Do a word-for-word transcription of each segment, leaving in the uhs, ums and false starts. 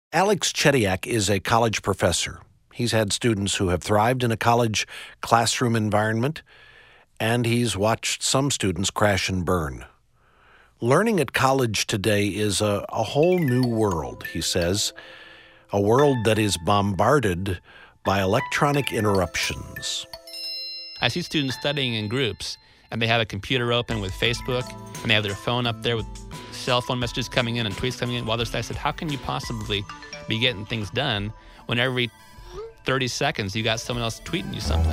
Alex Chediak is a college professor. He's had students who have thrived in a college classroom environment, and he's watched some students crash and burn. Learning at college today is a, a whole new world, he says, a world that is bombarded by electronic interruptions. I see students studying in groups, and they have a computer open with Facebook, and they have their phone up there with cell phone messages coming in and tweets coming in while they're studying. I said, how can you possibly be getting things done when every thirty seconds you got someone else tweeting you something?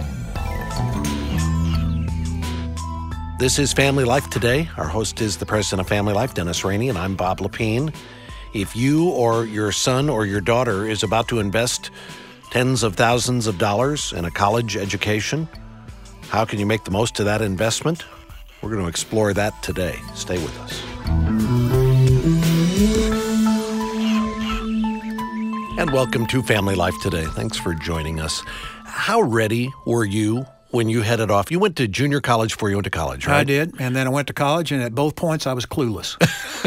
This is Family Life Today. Our host is the president of Family Life, Dennis Rainey, and I'm Bob Lepine. If you or your son or your daughter is about to invest tens of thousands of dollars in a college education, how can you make the most of that investment? We're going to explore that today. Stay with us. And welcome to Family Life Today. Thanks for joining us. How ready were you when you headed off? You went to junior college before you went to college, right? I did, and then I went to college, and at both points I was clueless.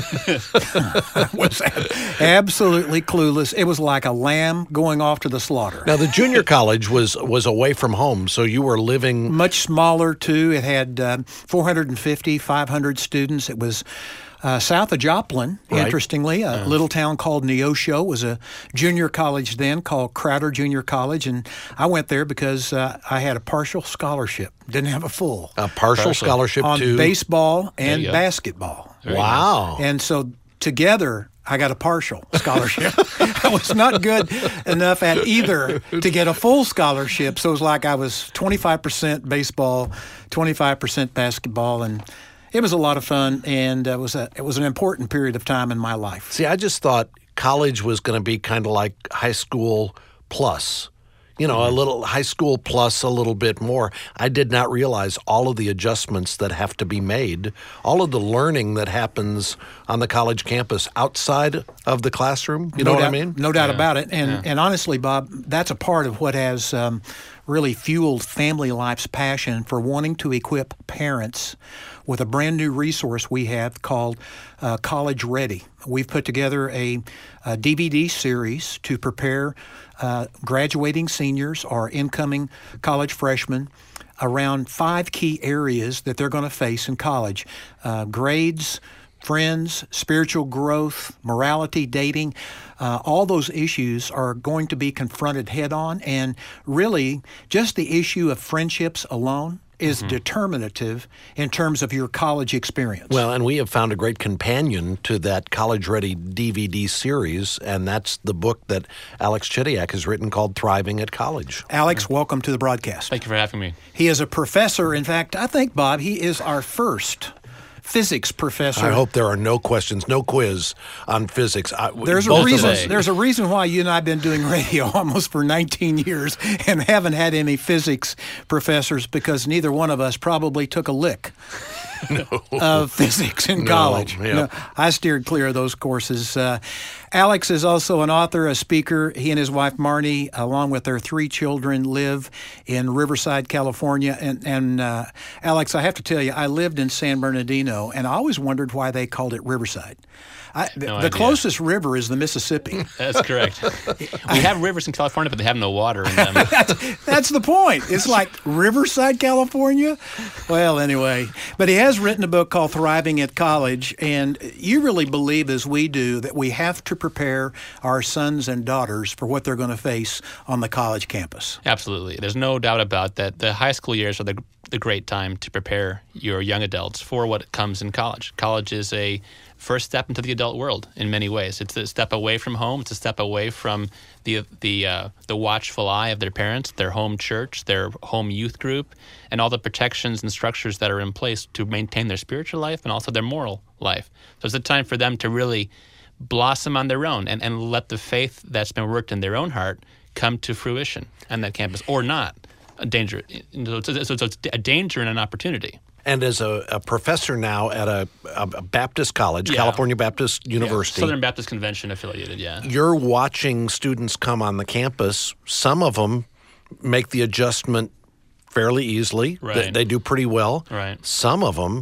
I was absolutely clueless. It was like a lamb going off to the slaughter. Now, the junior college was was away from home, so you were living... Much smaller, too. It had uh, four hundred fifty, five hundred students. It was... Uh, south of Joplin, right. Interestingly, a yeah. little town called Neosho was a junior college then called Crowder Junior College, and I went there because uh, I had a partial scholarship, didn't have a full. A partial, partial. scholarship on to... baseball and basketball. Very wow. Nice. And so together, I got a partial scholarship. I was not good enough at either to get a full scholarship, so it was like I was twenty-five percent baseball, twenty-five percent basketball, and it was a lot of fun, and it was a it was an important period of time in my life. See, I just thought college was going to be kind of like high school plus. You know, mm-hmm. a little high school plus a little bit more. I did not realize all of the adjustments that have to be made, all of the learning that happens on the college campus outside of the classroom. You no know doubt, what I mean? No doubt yeah. about it. And yeah. and honestly, Bob, that's a part of what has um, really fueled Family Life's passion for wanting to equip parents with a brand new resource we have called uh, College Ready. We've put together a, a D V D series to prepare uh, graduating seniors or incoming college freshmen around five key areas that they're going to face in college. Uh, grades, friends, spiritual growth, morality, dating, uh, all those issues are going to be confronted head on. And really, just the issue of friendships alone is mm-hmm. determinative in terms of your college experience. Well, and we have found a great companion to that College Ready D V D series, and that's the book that Alex Chediak has written called Thriving at College. Alex, yeah. welcome to the broadcast. Thank you for having me. He is a professor. In fact, I think, Bob, he is our first physics professor. I hope there are no questions, no quiz on physics. I, there's a reason. There's a reason why you and I have been doing radio almost for nineteen years and haven't had any physics professors because neither one of us probably took a lick no. of physics in no, college. Yeah. No, I steered clear of those courses. Uh, Alex is also an author, a speaker. He and his wife, Marnie, along with their three children, live in Riverside, California. And, and uh, Alex, I have to tell you, I lived in San Bernardino, and I always wondered why they called it Riverside. I, no the idea. Closest river is the Mississippi. That's correct. We have rivers in California, but they have no water in them. that's, that's the point. It's like Riverside, California. Well, anyway, but he has written a book called Thriving at College, and you really believe, as we do, that we have to prepare our sons and daughters for what they're going to face on the college campus. Absolutely. There's no doubt about that. The high school years are the, the great time to prepare your young adults for what comes in college. College is a first step into the adult world in many ways. It's a step away from home. It's a step away from the the uh, the watchful eye of their parents, their home church, their home youth group, and all the protections and structures that are in place to maintain their spiritual life and also their moral life. So it's a time for them to really blossom on their own and, and let the faith that's been worked in their own heart come to fruition on that campus, or not. A danger. So it's, so it's a danger and an opportunity. And as a, a professor now at a, a Baptist college, yeah. California Baptist University. Yeah. Southern Baptist Convention affiliated, yeah. You're watching students come on the campus. Some of them make the adjustment fairly easily. Right. They, they do pretty well. Right. Some of them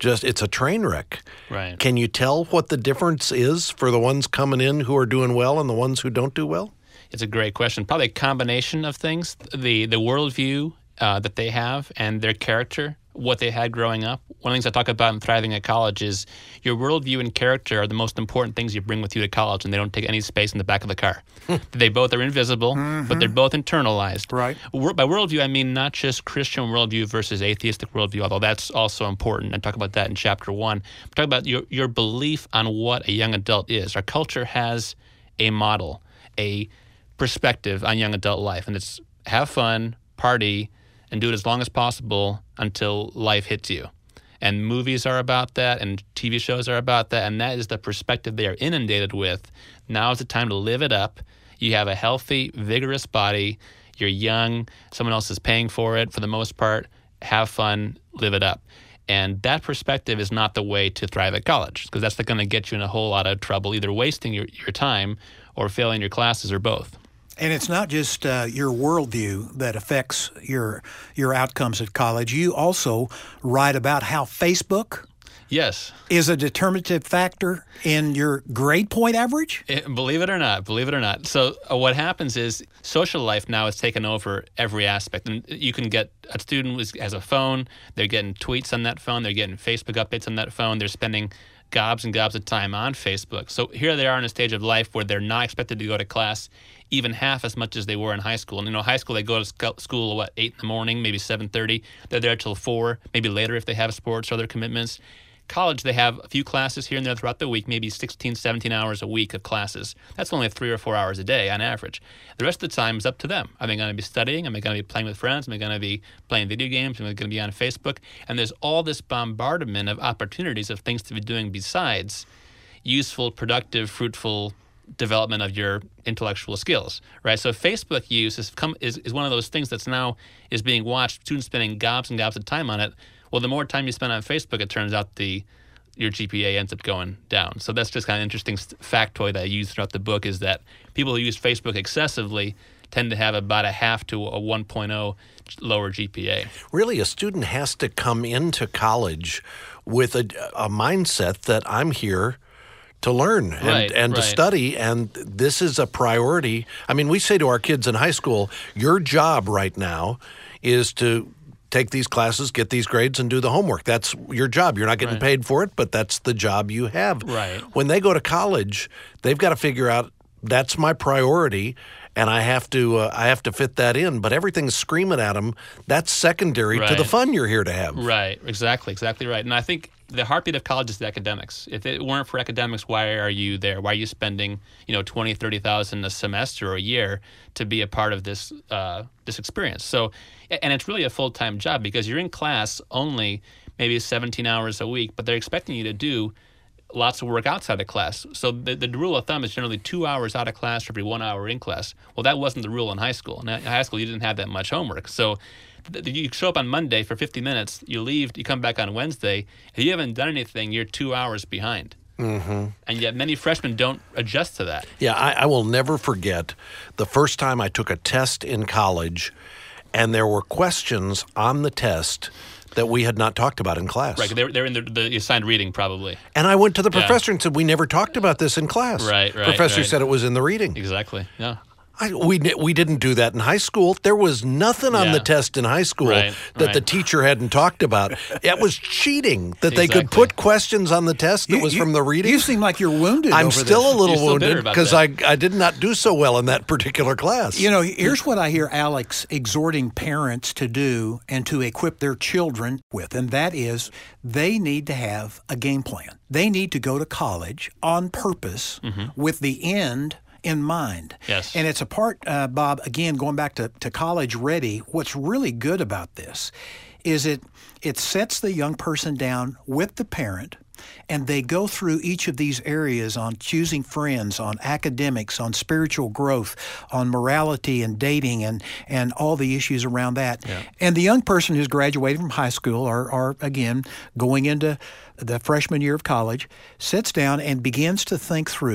just, it's a train wreck. Right. Can you tell what the difference is for the ones coming in who are doing well and the ones who don't do well? It's a great question. Probably a combination of things. The the worldview uh, that they have and their character, what they had growing up. One of the things I talk about in Thriving at College is your worldview and character are the most important things you bring with you to college, and they don't take any space in the back of the car. They both are invisible, mm-hmm. but they're both internalized. Right. By worldview, I mean not just Christian worldview versus atheistic worldview, although that's also important. I talk about that in chapter one. I'm talking about your, your belief on what a young adult is. Our culture has a model, a perspective on young adult life, and it's have fun, party, and do it as long as possible until life hits you. And movies are about that, and T V shows are about that, and that is the perspective they are inundated with. Now is the time to live it up. You have a healthy, vigorous body. You're young. Someone else is paying for it for the most part. Have fun, live it up. And that perspective is not the way to thrive at college, because that's going to get you in a whole lot of trouble, either wasting your, your time or failing your classes or both. And it's not just uh, your worldview that affects your your outcomes at college. You also write about how Facebook yes. is a determinative factor in your grade point average? It, believe it or not, believe it or not. So uh, what happens is social life now has taken over every aspect. And you can get a student who has a phone. They're getting tweets on that phone. They're getting Facebook updates on that phone. They're spending gobs and gobs of time on Facebook. So here they are in a stage of life where they're not expected to go to class even half as much as they were in high school. And, you know, high school, they go to sc- school, what, eight in the morning, maybe seven thirty. They're there till four, maybe later if they have sports or other commitments. College, they have a few classes here and there throughout the week, maybe sixteen, seventeen hours a week of classes. That's only three or four hours a day on average. The rest of the time is up to them. Are they going to be studying? Am I going to be playing with friends? Am I going to be playing video games? Am I going to be on Facebook? And there's all this bombardment of opportunities of things to be doing besides useful, productive, fruitful development of your intellectual skills, right? So Facebook use is, come, is is one of those things that's now is being watched, students spending gobs and gobs of time on it. Well, the more time you spend on Facebook, it turns out the your G P A ends up going down. So that's just kind of an interesting factoid that I use throughout the book is that people who use Facebook excessively tend to have about a half to a one point oh lower G P A. Really, a student has to come into college with a, a mindset that I'm here to learn and, right, and right. to study, and this is a priority. I mean, we say to our kids in high school, your job right now is to take these classes, get these grades, and do the homework. That's your job. You're not getting right. paid for it, but that's the job you have. Right. When they go to college, they've got to figure out, that's my priority, and I have to uh, I have to fit that in. But everything's screaming at them. That's secondary right. to the fun you're here to have. Right. Exactly. Exactly right. And I think the heartbeat of college is the academics. If it weren't for academics, why are you there? Why are you spending, you know, twenty, thirty thousand a semester or a year to be a part of this uh, this experience? So, and it's really a full time job because you're in class only maybe seventeen hours a week, but they're expecting you to do lots of work outside of class. So the, the rule of thumb is generally two hours out of class for every one hour in class. Well, that wasn't the rule in high school. In high school, you didn't have that much homework. So th- you show up on Monday for fifty minutes, you leave, you come back on Wednesday. If you haven't done anything, you're two hours behind. Mm-hmm. And yet many freshmen don't adjust to that. Yeah, I, I will never forget the first time I took a test in college, and there were questions on the test that we had not talked about in class. Right, they're, they're in the, the assigned reading probably. And I went to the Yeah. professor and said, we never talked about this in class. Right, right, Professor right. said it was in the reading. Exactly, yeah. I, we we didn't do that in high school. There was nothing on Yeah. the test in high school Right, that right. the teacher hadn't talked about. It was cheating that they could Exactly. put questions on the test that You- was you- from the reading. You seem like you're wounded I'm over still this. a little You're still bitter wounded about because I, that. I did not do so well in that particular class. You know, here's what I hear Alex exhorting parents to do and to equip their children with, and that is they need to have a game plan. They need to go to college on purpose with the end in mind. Yes. And it's a part, uh, Bob, again, going back to, to College Ready, what's really good about this is it it sets the young person down with the parent, and they go through each of these areas on choosing friends, on academics, on spiritual growth, on morality and dating, and, and all the issues around that. Yeah. And the young person who's graduated from high school or, or, again, going into the freshman year of college, sits down and begins to think through,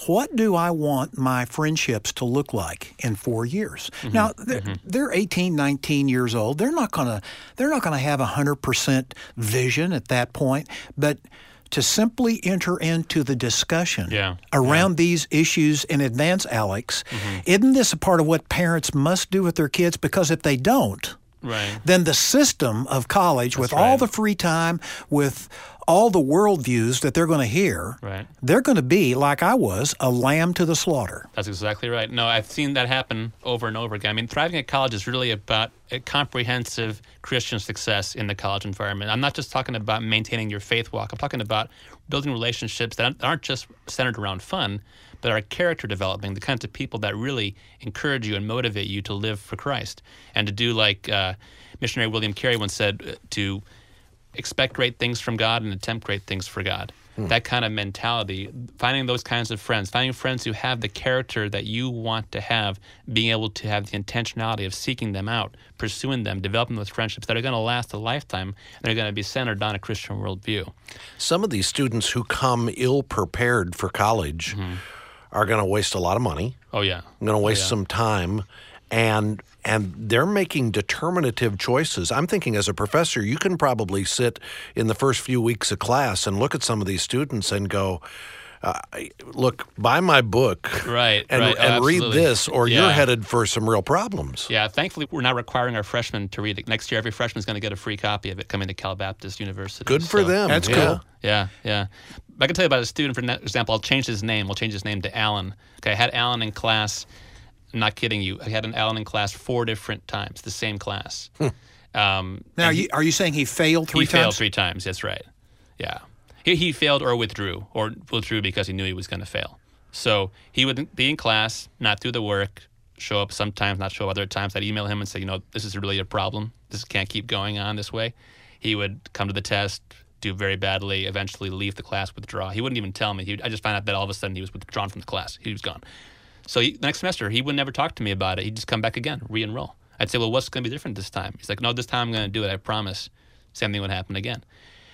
what do I want my friendships to look like in four years? Mm-hmm. Now, they're, mm-hmm. they're eighteen, nineteen years old. They're not going to they're not going to have one hundred percent vision at that point, but to simply enter into the discussion yeah. around yeah. these issues in advance, Alex, mm-hmm. isn't this a part of what parents must do with their kids? Because if they don't, right. then the system of college, That's with right. all the free time, with all the worldviews that they're going to hear, right. they're going to be, like I was, a lamb to the slaughter. That's exactly right. No, I've seen that happen over and over again. I mean, thriving at college is really about a comprehensive Christian success in the college environment. I'm not just talking about maintaining your faith walk. I'm talking about building relationships that aren't just centered around fun, but are character developing, the kinds of people that really encourage you and motivate you to live for Christ and to do like uh, missionary William Carey once said, to expect great things from God and attempt great things for God. Hmm. That kind of mentality, finding those kinds of friends, finding friends who have the character that you want to have, being able to have the intentionality of seeking them out, pursuing them, developing those friendships that are going to last a lifetime, and they're going to be centered on a Christian worldview. Some of these students who come ill-prepared for college mm-hmm. are going to waste a lot of money. Oh, yeah. Going to waste oh, yeah. some time, and and they're making determinative choices. I'm thinking as a professor, you can probably sit in the first few weeks of class and look at some of these students and go, uh, look, buy my book right, and, right. Oh, and read this, or yeah. you're headed for some real problems. Yeah, thankfully, we're not requiring our freshmen to read it. Next year, every freshman is going to get a free copy of it coming to Cal Baptist University. Good for so, them. That's yeah. cool. Yeah, yeah. I can tell you about a student, for example. I'll change his name. We'll change his name to Alan. Okay, I had Alan in class. I'm not kidding you. I had an Alan in class four different times, the same class. um, now, he, you, are you saying he failed three he times? He failed three times. That's right. Yeah. He, he failed or withdrew, or withdrew because he knew he was going to fail. So he would be in class, not do the work, show up sometimes, not show up other times. I'd email him and say, you know, this is really a problem. This can't keep going on this way. He would come to the test, do very badly, eventually leave the class, withdraw. He wouldn't even tell me. He, I just found out that all of a sudden he was withdrawn from the class. He was gone. So he, next semester, he would never talk to me about it. He'd just come back again, re-enroll. I'd say, well, what's going to be different this time? He's like, no, this time I'm going to do it. I promise. Same thing would happen again.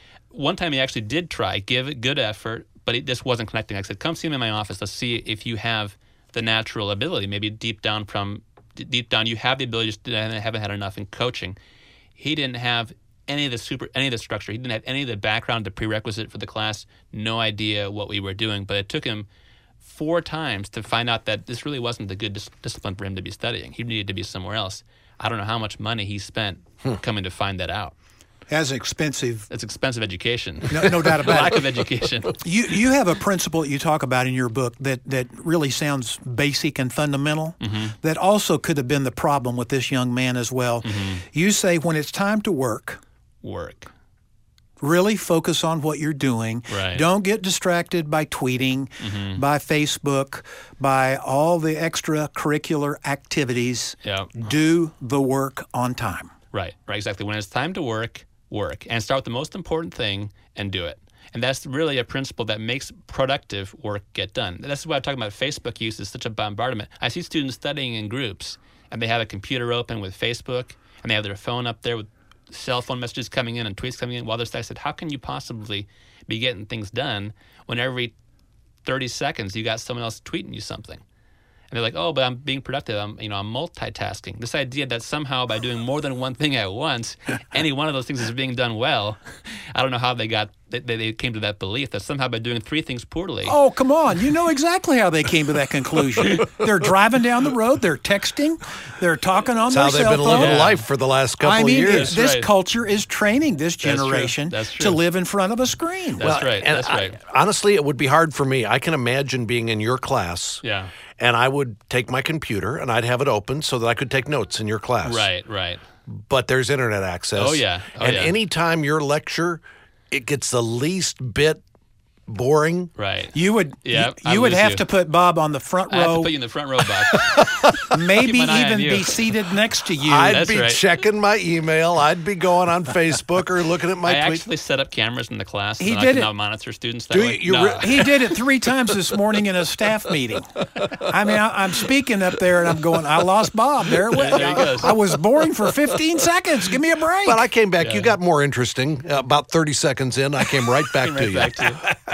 One time he actually did try, give it good effort, but it just wasn't connecting. I said, come see me in my office. Let's see if you have the natural ability. Maybe deep down from deep down you have the ability, just haven't had enough in coaching. He didn't have any of the super, any of the structure. He didn't have any of the background, the prerequisite for the class. No idea what we were doing, but it took him four times to find out that this really wasn't the good dis- discipline for him to be studying. He needed to be somewhere else. I don't know how much money he spent hmm. coming to find that out. As expensive. It's expensive education. No, no doubt about Lack it. Lack of education. You you have a principle that you talk about in your book that, that really sounds basic and fundamental mm-hmm. that also could have been the problem with this young man as well. Mm-hmm. You say when it's time to work. Work. Really focus on what you're doing. Right. Don't get distracted by tweeting, mm-hmm. by Facebook, by all the extracurricular activities. Yep. Do the work on time. Right, right, exactly. When it's time to work, work. And start with the most important thing and do it. And that's really a principle that makes productive work get done. That's why I'm talking about Facebook use is such a bombardment. I see students studying in groups, and they have a computer open with Facebook, and they have their phone up there with cell phone messages coming in and tweets coming in while they're studying. I said, how can you possibly be getting things done when every thirty seconds you got someone else tweeting you something? And they're like, oh, but I'm being productive. I'm, you know, I'm multitasking. This idea that somehow by doing more than one thing at once, any one of those things is being done well. I don't know how they got, they, they came to that belief that somehow by doing three things poorly. Oh, come on. You know exactly how they came to that conclusion. They're driving down the road. They're texting. They're talking on That's their how cell they've phone. been living Yeah. life for the last couple I mean, of years. it, this right. culture is training this That's true. generation That's true. to live in front of a screen. That's right. And That's I- right. honestly, it would be hard for me. I can imagine being in your class. Yeah. And I would take my computer and I'd have it open so that I could take notes in your class. Right, right. But there's internet access. Oh, yeah. Oh, and yeah. anytime your lecture, it gets the least bit boring. Right. You would Yeah, you, I you would lose have you. to put Bob on the front I have to row, put you in the front row, Bob. maybe keep an eye on even you. be seated next to you. I'd That's be right. checking my email. I'd be going on Facebook or looking at my I tweet. actually set up cameras in the class. He and did I can it. now monitor students that Do way. you- you no. re- He did it three times this morning in a staff meeting. I mean, I, I'm speaking up there and I'm going, I lost Bob. There it went. There he goes. I was boring for fifteen seconds. Give me a break. But I came back. Yeah. You got more interesting. Uh, about thirty seconds in, I came right back Came to right you. back to you.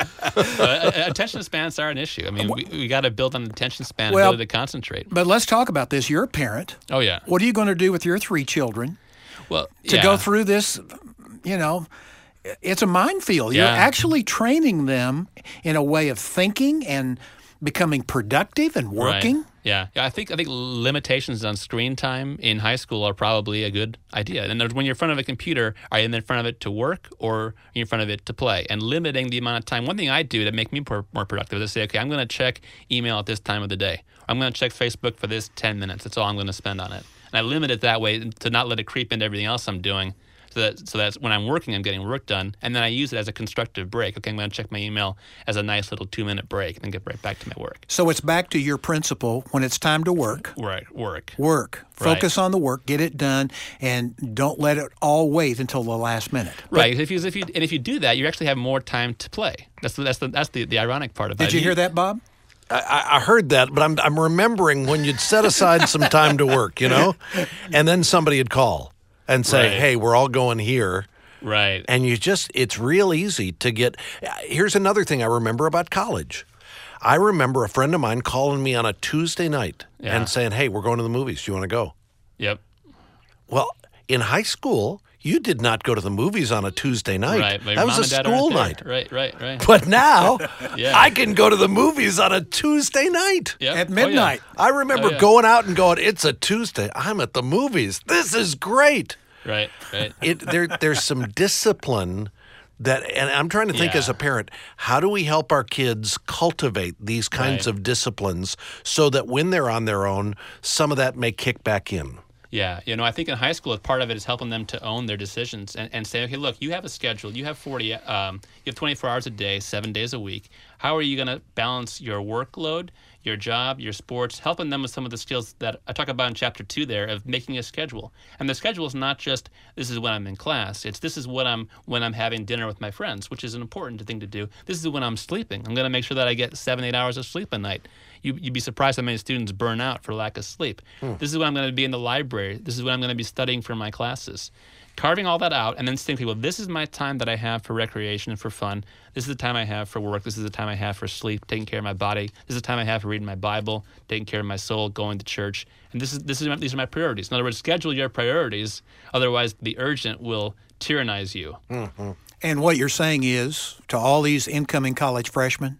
uh, attention spans are an issue. I mean, we, we got to build on attention span Well, and ability to concentrate. But let's talk about this. You're a parent. Oh, yeah. What are you going to do with your three children Well, to yeah. go through this? You know, it's a minefield. Yeah. You're actually training them in a way of thinking and becoming productive and working. Right. Yeah, yeah. I think I think limitations on screen time in high school are probably a good idea. And there's- when you're in front of a computer, are you in front of it to work or are you in front of it to play? And limiting the amount of time. One thing I do to make me more, more productive is to say, okay, I'm going to check email at this time of the day. I'm going to check Facebook for this ten minutes. That's all I'm going to spend on it. And I limit it that way to not let it creep into everything else I'm doing. So that so that when I'm working, I'm getting work done, and then I use it as a constructive break. Okay, I'm going to check my email as a nice little two-minute break, and then get right back to my work. So it's back to your principle: when it's time to work, Right, work. work. Right. Focus on the work, get it done, and don't let it all wait until the last minute. Right. If you if you and if you do that, you actually have more time to play. That's the, that's the that's the, the ironic part of it. Did you hear that, Bob? I, I heard that, but I'm I'm remembering when you'd set aside some time to work, you know, and then somebody would call and say, Right. "Hey, we're all going here." Right. And you just, it's real easy to get. Here's another thing I remember about college. I remember a friend of mine calling me on a Tuesday night Yeah. and saying, "Hey, we're going to the movies. Do you want to go?" Yep. Well, in high school, you did not go to the movies on a Tuesday night. Right. But your That was mom a and dad school aren't there. night. Right. Right. Right. But now, Yeah. I can go to the movies on a Tuesday night. Yep. At Oh, yeah. midnight. I remember Oh, yeah. going out and going, "It's a Tuesday. I'm at the movies. This is great." Right. Right. It there there's some discipline that, and I'm trying to think Yeah. as a parent, how do we help our kids cultivate these kinds Right. of disciplines so that when they're on their own, some of that may kick back in? Yeah, you know, I think in high school, part of it is helping them to own their decisions and, and say, okay, look, you have a schedule, you have forty, um, you have twenty-four hours a day, seven days a week. How are you going to balance your workload, your job, your sports, helping them with some of the skills that I talk about in chapter two there of making a schedule. And the schedule is not just this is when I'm in class. It's this is what I'm when I'm having dinner with my friends, which is an important thing to do. This is when I'm sleeping. I'm going to make sure that I get seven, eight hours of sleep a night. You, you'd be surprised how many students burn out for lack of sleep. Hmm. This is when I'm going to be in the library. This is when I'm going to be studying for my classes. Carving all that out and then thinking, well, this is my time that I have for recreation and for fun. This is the time I have for work. This is the time I have for sleep, taking care of my body. This is the time I have for reading my Bible, taking care of my soul, going to church. And this is this is these are my priorities. In other words, schedule your priorities. Otherwise, the urgent will tyrannize you. Mm-hmm. And what you're saying is, to all these incoming college freshmen,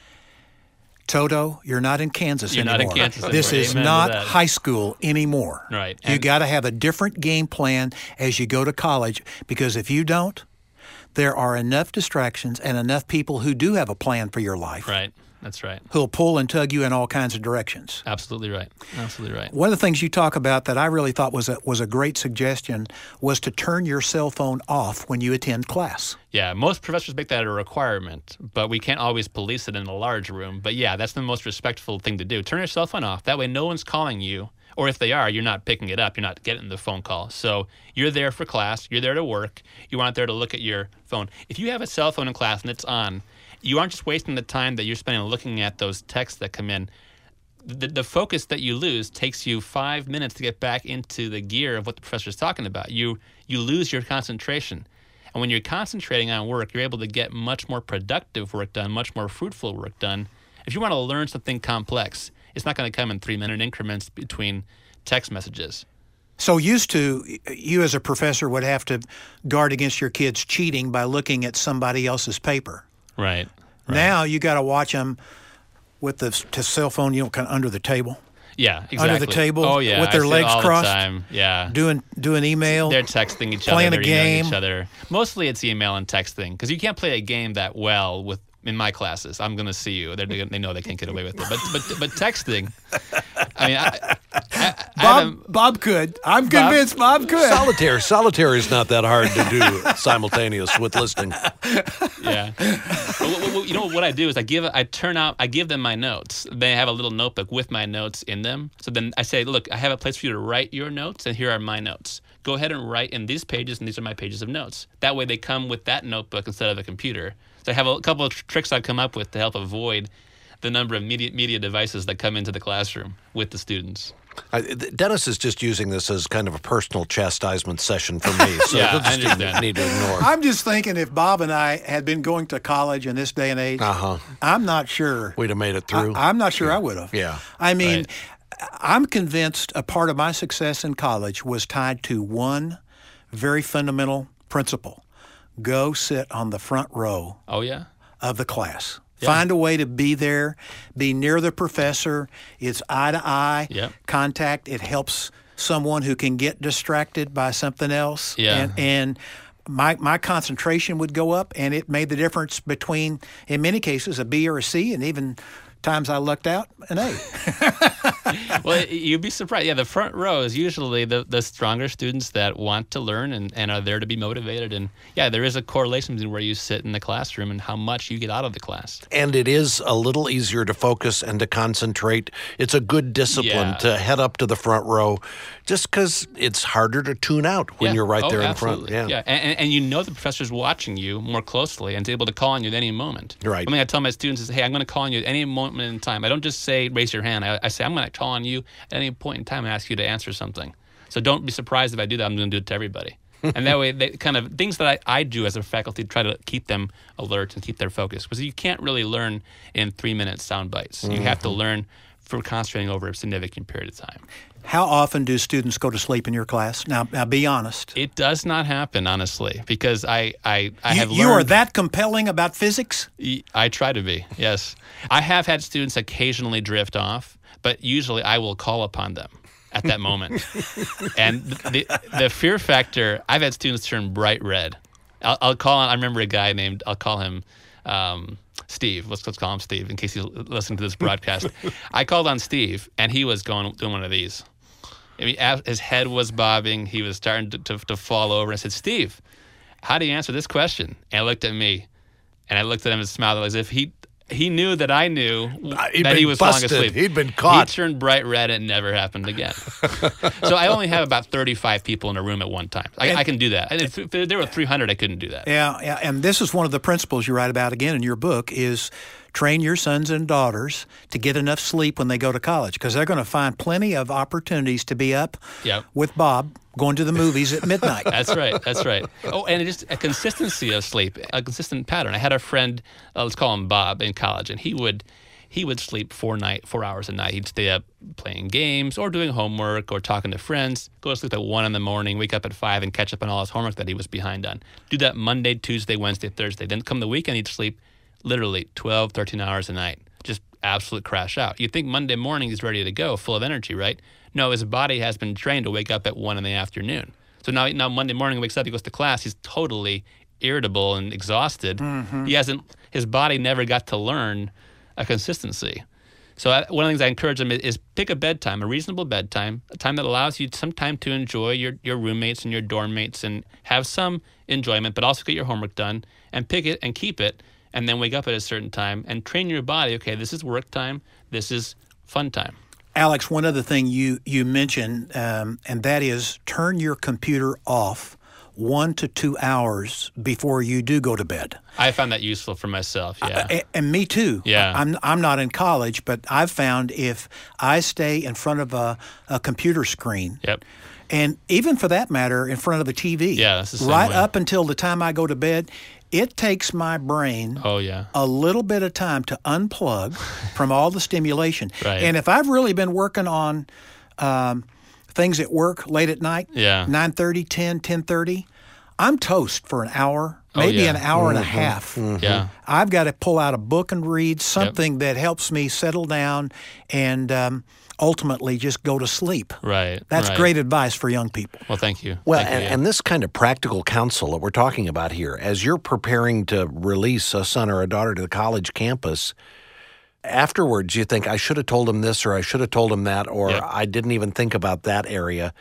Toto, you're not in Kansas You're anymore. not in Kansas This anymore. is Amen to not that. high school anymore. Right. You And- got to have a different game plan as you go to college, because if you don't, there are enough distractions and enough people who do have a plan for your life Right. That's right. who'll pull and tug you in all kinds of directions. Absolutely right. Absolutely right. One of the things you talk about that I really thought was a, was a great suggestion was to turn your cell phone off when you attend class. Yeah, most professors make that a requirement, but we can't always police it in a large room. But yeah, that's the most respectful thing to do. Turn your cell phone off. That way no one's calling you. Or if they are, you're not picking it up. You're not getting the phone call. So you're there for class. You're there to work. You aren't there to look at your phone. If you have a cell phone in class and it's on, you aren't just wasting the time that you're spending looking at those texts that come in. The, the focus that you lose takes you five minutes to get back into the gear of what the professor is talking about. You you lose your concentration. And when you're concentrating on work, you're able to get much more productive work done, much more fruitful work done. If you want to learn something complex, it's not going to come in three-minute increments between text messages. So used to, you as a professor would have to guard against your kids cheating by looking at somebody else's paper. Right. right. Now you got to watch them with the, the cell phone, you know, kind of under the table, Yeah, exactly. under the table, oh, yeah, with their I see it legs all crossed, the time. Yeah. doing doing email. They're texting each playing other. a They're emailing game. each other. Mostly it's email and texting because you can't play a game that well with in my classes. I'm going to see you. They're, they know they can't get away with it. But but but texting, I mean, I, I, I Bob, haven't- Bob could. I'm convinced Bob, could. Solitaire. Solitaire is not that hard to do simultaneous with listening. Yeah. well, well, well, you know what I do is I give I turn out I give them my notes. They have a little notebook with my notes in them. So then I say, look, I have a place for you to write your notes, and here are my notes. Go ahead and write in these pages, and these are my pages of notes. That way, they come with that notebook instead of a computer. So I have a couple of tr- tricks I've come up with to help avoid the number of media, media devices that come into the classroom with the students. I, Dennis is just using this as kind of a personal chastisement session for me, so Yeah, he'll I just understand. need to ignore. I'm just thinking if Bob and I had been going to college in this day and age, Uh-huh. I'm not sure. We'd have made it through. I, I'm not sure I would have. Yeah. I mean, Right. I'm convinced a part of my success in college was tied to one very fundamental principle. Go sit on the front row Oh, yeah? of the class. Find a way to be there, be near the professor. It's eye to eye Yep. contact. It helps someone who can get distracted by something else. Yeah. And, and my my concentration would go up, and it made the difference between, in many cases, a B or a C, and even times I lucked out, an A. Well, you'd be surprised. Yeah, the front row is usually the, the stronger students that want to learn and, and are there to be motivated. And yeah, there is a correlation between where you sit in the classroom and how much you get out of the class. And it is a little easier to focus and to concentrate. It's a good discipline Yeah. to head up to the front row just because it's harder to tune out when Yeah. you're right Oh, there in absolutely. front. Yeah, and, and, and you know the professor's watching you more closely and is able to call on you at any moment. Right. One thing I tell my students is, hey, I'm going to call on you at any moment in time. I don't just say, raise your hand. I, I say, I'm going to call on you at any point in time and ask you to answer something. So don't be surprised if I do that. I'm going to do it to everybody. And that way, they kind of things that I, I do as a faculty try to keep them alert and keep their focus. Because you can't really learn in three-minute sound bites. You have to learn for concentrating over a significant period of time. How often do students go to sleep in your class? Now, now be honest. It does not happen, honestly, because I, I, I You, have you learned... are that compelling about physics? I try to be, yes. I have had students occasionally drift off, but usually I will call upon them at that moment. And the the fear factor, I've had students turn bright red. I'll, I'll call on, I remember a guy named, I'll call him um, Steve. Let's, let's call him Steve in case he's listening to this broadcast. I called on Steve, and he was going doing one of these. I mean, his head was bobbing. He was starting to, to, to fall over. I said, Steve, how do you answer this question? And he looked at me, and I looked at him and smiled as if he he knew that I knew He'd that been he was busted. falling asleep. He'd been caught. He turned bright red, and it never happened again. So I only have about thirty-five people in a room at one time. I, I can do that. And if, if there were three hundred, I couldn't do that. Yeah, yeah, and this is one of the principles you write about again in your book is train your sons and daughters to get enough sleep when they go to college because they're going to find plenty of opportunities to be up Yep. with Bob going to the movies at midnight. That's right. That's right. Oh, and just a consistency of sleep, a consistent pattern. I had a friend, uh, let's call him Bob, in college, and he would he would sleep four night four hours a night. He'd stay up playing games or doing homework or talking to friends. Go to sleep at one in the morning, wake up at five, and catch up on all his homework that he was behind on. Do that Monday, Tuesday, Wednesday, Thursday. Then come the weekend, he'd sleep literally twelve, thirteen hours a night. Just absolute crash out. You'd think Monday morning he's ready to go, full of energy, right? No, his body has been trained to wake up at one in the afternoon. So now, now Monday morning he wakes up, he goes to class, he's totally irritable and exhausted. Mm-hmm. He hasn't, his body never got to learn a consistency. So I, one of the things I encourage them is, is pick a bedtime, a reasonable bedtime, a time that allows you some time to enjoy your, your roommates and your dorm mates and have some enjoyment, but also get your homework done and pick it and keep it. And then wake up at a certain time and train your body. Okay, this is work time. This is fun time. Alex, one other thing you, you mentioned, um, and that is turn your computer off one to two hours before you do go to bed. I found that useful for myself, yeah. Uh, and me too. Yeah. I'm, I'm not in college, but I've found if I stay in front of a, a computer screen, Yep. and even for that matter, in front of a T V, Yeah, that's the same right way. up until the time I go to bed, it takes my brain Oh, yeah. a little bit of time to unplug from all the stimulation. Right. And if I've really been working on um, things at work late at night, Yeah. nine thirty, ten, ten thirty, I'm toast for an hour, Oh, maybe yeah. an hour and a half. Yeah. I've got to pull out a book and read something that helps me settle down and um, ultimately just go to sleep. Right. That's right. great advice for young people. Well, thank you. Well, Thank you, and, yeah. and this kind of practical counsel that we're talking about here, as you're preparing to release a son or a daughter to the college campus, afterwards you think, I should have told him this or I should have told him that, or Yep. I didn't even think about that area.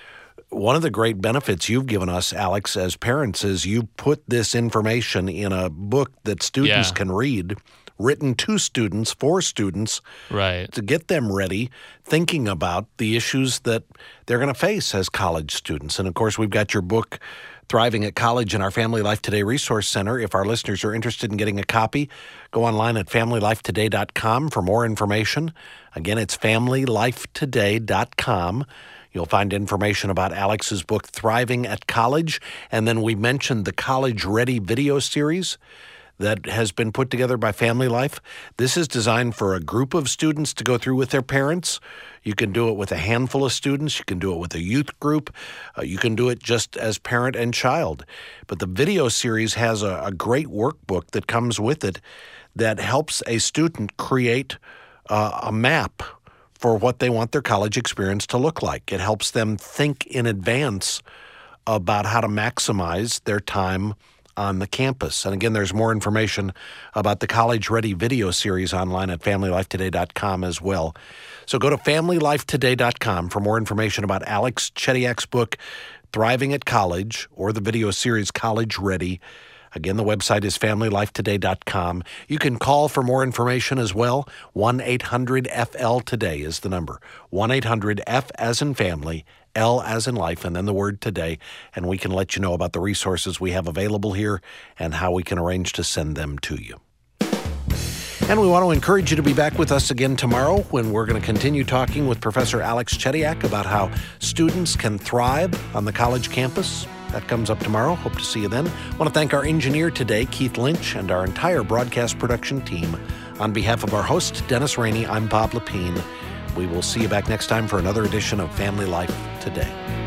One of the great benefits you've given us, Alex, as parents is you put this information in a book that students Yeah. can read, written to students, for students, Right. to get them ready, thinking about the issues that they're going to face as college students. And, of course, we've got your book, Thriving at College in our Family Life Today Resource Center. If our listeners are interested in getting a copy, go online at family life today dot com for more information. Again, it's family life today dot com. You'll find information about Alex's book, Thriving at College. And then we mentioned the College Ready video series that has been put together by Family Life. This is designed for a group of students to go through with their parents. You can do it with a handful of students. You can do it with a youth group. Uh, you can do it just as parent and child. But the video series has a, a great workbook that comes with it that helps a student create uh, a map for what they want their college experience to look like. It helps them think in advance about how to maximize their time on the campus. And again, there's more information about the College Ready video series online at family life today dot com as well. So go to family life today dot com for more information about Alex Chediak's book, Thriving at College, or the video series College Ready. Again, the website is family life today dot com. You can call for more information as well. one eight hundred F L today is the number. one eight hundred F as in family, L as in life, and then the word today. And we can let you know about the resources we have available here and how we can arrange to send them to you. And we want to encourage you to be back with us again tomorrow when we're going to continue talking with Professor Alex Chediak about how students can thrive on the college campus. That comes up tomorrow. Hope to see you then. I want to thank our engineer today, Keith Lynch, and our entire broadcast production team. On behalf of our host, Dennis Rainey, I'm Bob Lepine. We will see you back next time for another edition of Family Life Today.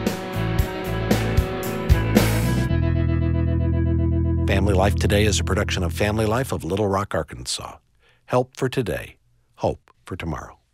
Family Life Today is a production of Family Life of Little Rock, Arkansas. Help for today, hope for tomorrow.